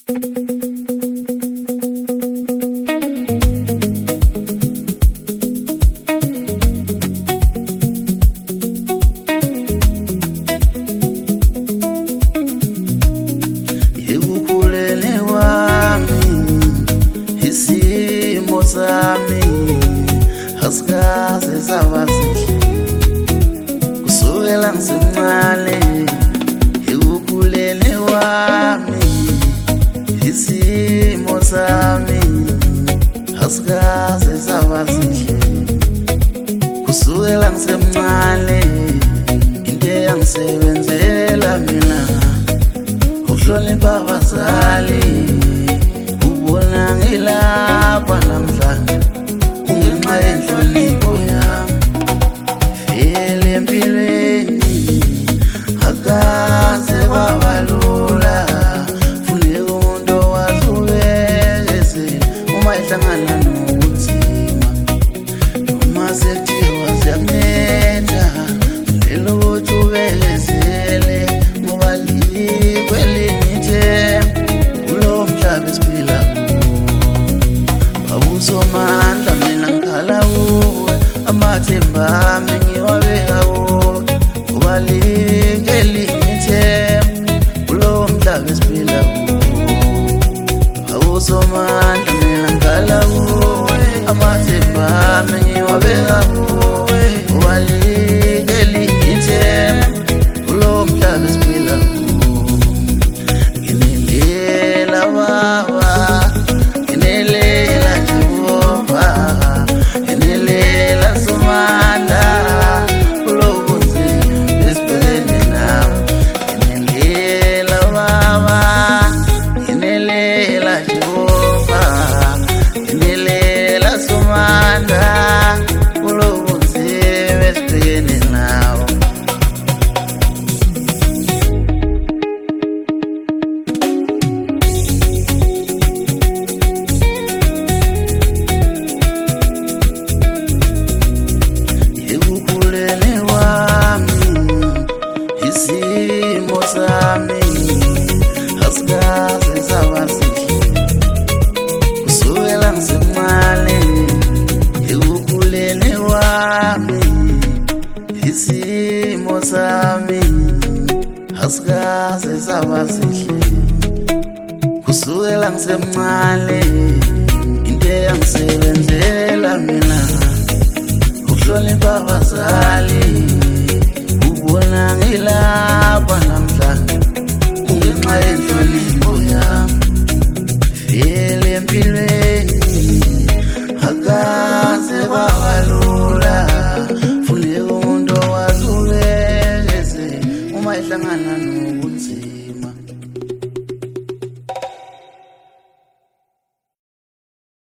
Ekukhuleni wami isimo sami asikaze saba sihle kusukela ngisemncane. Ekukhuleni wami isimo sami asikaze saba sihle kusukela ngisemncane. Into yangisebenzela mina ukuhlonipha abazali, ubona ngilapha namhlanje kungenxa yenhlonipho yami. Vele empilweni akaze kwaba lula, funeka umuntu owazi ubekezela uma ehlangana nobunzima. Noma sekuthiwa ziyakunetha lelo ukuthi ubekezele, ngoba likwelinye ithemba kulo mhlaba esiphila kuwo. Awusomandla mina ngikhala kuwe, amathemba ami ngiwabeka kuwe, ngoba likwelinye ithemba kulo mhlaba esiphila kuwo. Awusomandla mina ngikhala kuwe, amathemba ami ngiwabeka kuwe, ngoba likwelinye ithemba kulo mhlaba esiphila kuwo. Nginelela baba, nginelela Jehova, nginelela Somandla kulo bunzima esibhekene nabo. Nginelela baba, nginelela Jehova, nginelela Somandla kulo bunzima esibhekene nabo. Ekukhuleni wami isimo sami asikaze saba sihle kusukela ngisemncane. Ekukhuleni wami isimo sami asikaze saba sihle kusukela ngisemncane. Into yangisebenzela mina ukuhlonipha abazali, ubona ngilapha namhlanje kungenxa yenhlonipho yami. Vele empilweni akaze kwaba lula, funeka umuntu owazi ubekezela uma ehlangana